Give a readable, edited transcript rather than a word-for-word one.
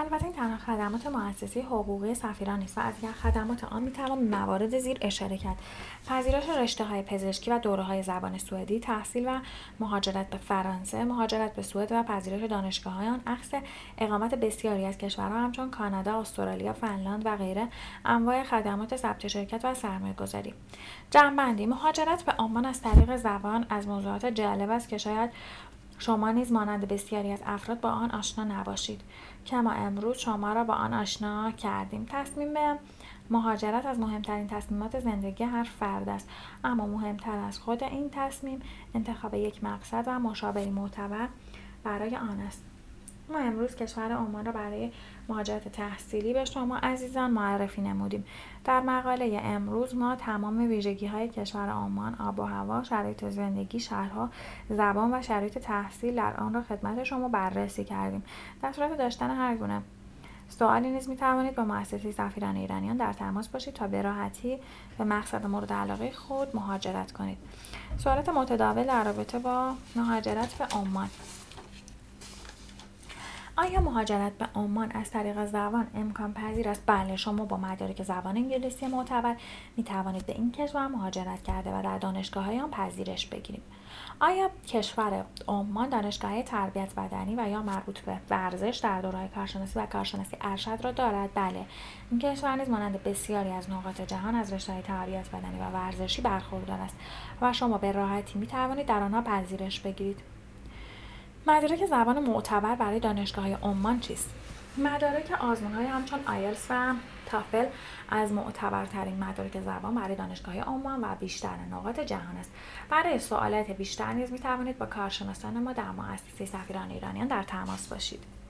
البته این تنها خدمات مؤسسه حقوقی سفیران نیست و از خدمات آن میتوان به موارد زیر اشاره کرد: پذیرش رشته‌های پزشکی و دوره‌های زبان سوئدی، تحصیل و مهاجرت به فرانسه، مهاجرت به سوئد و پذیرش دانشگاه‌های آن، عکس اقامت بسیاری از کشورها همچون کانادا، استرالیا، فنلاند و غیره، انواع خدمات ثبت شرکت و سرمایه‌گذاری. جمع‌بندی: مهاجرت به عمان از طریق زبان از موضوعات جالب است که شاید شما نیز مانند بسیاری از افراد با آن آشنا نباشید که ما امروز شما را با آن آشنا کردیم. تصمیم به مهاجرت از مهمترین تصمیمات زندگی هر فرد است، اما مهمتر از خود این تصمیم انتخاب یک مقصد و مشاوری معتبر برای آن است. ما امروز کشور عمان را برای مهاجرت تحصیلی به شما عزیزان معرفی نمودیم. در مقاله امروز ما تمام ویژگی‌های کشور عمان، آب و هوا، شرایط زندگی، شهرها، زبان و شرایط تحصیل در آن را خدمت شما بررسی کردیم. در صورت داشتن هر گونه سوالی نیز می‌توانید با مؤسسه سفیران ایرانیان در تماس باشید تا به راحتی به مقصد مورد علاقه خود مهاجرت کنید. سوالات متداول در رابطه با مهاجرت به عمان: آیا مهاجرت به عمان از طریق زبان امکان پذیر است؟ بله، شما با مدارک زبان انگلیسی معتبر می توانید به این کشور مهاجرت کرده و در دانشگاه‌های آن پذیرش بگیرید. آیا کشور عمان دانشگاه تربیت بدنی و یا مربوط به ورزش در دوره‌های کارشناسی و کارشناسی ارشد را دارد؟ بله، این کشور نیز مانند بسیاری از نقاط جهان از رشته‌های تربیت بدنی و ورزشی برخوردار است و شما به راحتی می توانید در آنها پذیرش بگیرید. مدارک زبان معتبر برای دانشگاه‌های عمان چیست؟ مدارک آزمون‌های همچون آیلتس و تافل از معتبرترین مدارک زبان برای دانشگاه‌های عمان و بیشتر نقاط جهان است. برای سوالات بیشتر نیز می‌توانید با کارشناسان ما در مؤسسه سفیران ایرانیان در تماس باشید.